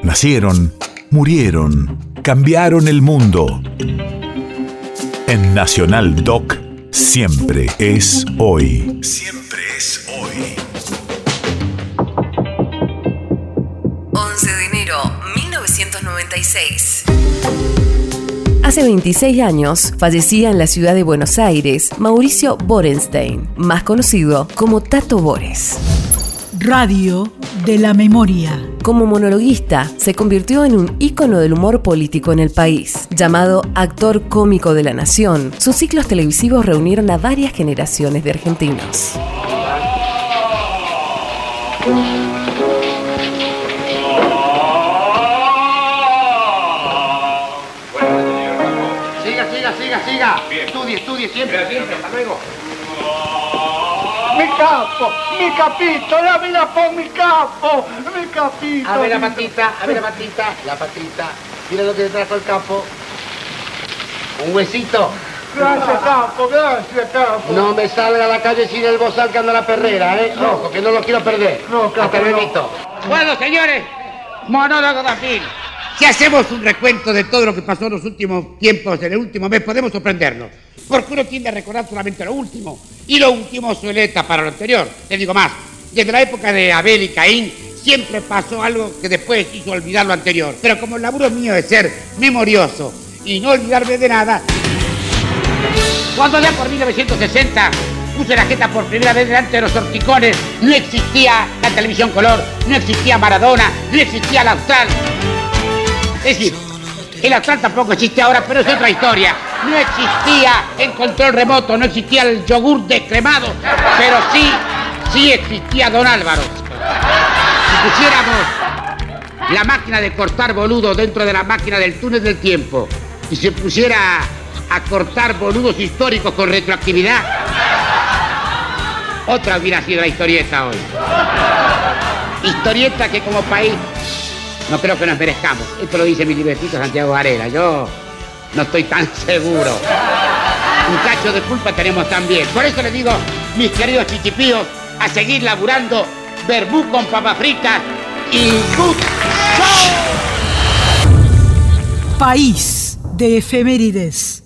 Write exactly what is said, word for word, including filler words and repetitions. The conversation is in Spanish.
Nacieron, murieron, cambiaron el mundo. En Nacional Doc, siempre es hoy. Siempre es hoy. once de enero de mil novecientos noventa y seis. Hace veintiséis años fallecía en la ciudad de Buenos Aires Mauricio Borenstein, más conocido como Tato Bores. Radio de la memoria. Como monologuista, se convirtió en un ícono del humor político en el país. Llamado actor cómico de la nación, sus ciclos televisivos reunieron a varias generaciones de argentinos. Siga, siga, siga, siga. Estudie, estudie siempre, siempre. Hasta luego. Mi capo, mi capito, dámela por mi capo, mi capito. A ver la patita, a ver la patita, la patita. Mira lo que le trajo el capo. Un huesito. Gracias, capo, gracias, capo. No me salga a la calle sin el bozal que anda a la perrera, ¿eh? Ojo, que no lo quiero perder. No, capo, Hasta luego. no. Bueno, señores, monólogo de fin. Si hacemos un recuento de todo lo que pasó en los últimos tiempos, en el último mes, podemos sorprendernos. Porque uno tiende a recordar solamente lo último. Y lo último suele tapar lo anterior. Te digo más, desde la época de Abel y Caín, siempre pasó algo que después hizo olvidar lo anterior. Pero como el laburo mío es ser memorioso y no olvidarme de nada, cuando ya por mil noveciensos sesenta puse la jeta por primera vez delante de los horticones, no existía la televisión color, no existía Maradona, no existía el Austral. Es decir, el Austral tampoco existe ahora, pero es otra historia. No existía el control remoto, no existía el yogur descremado, pero sí, sí existía Don Álvaro. Si pusiéramos la máquina de cortar boludos dentro de la máquina del túnel del tiempo y se pusiera a cortar boludos históricos con retroactividad, otra hubiera sido la historieta hoy. Historieta que como país no creo que nos merezcamos. Esto lo dice mi libretito Santiago Varela. Yo no estoy tan seguro. Un cacho de culpa tenemos también. Por eso les digo, mis queridos chichipíos, a seguir laburando verbú con papas fritas y good show. País de efemérides.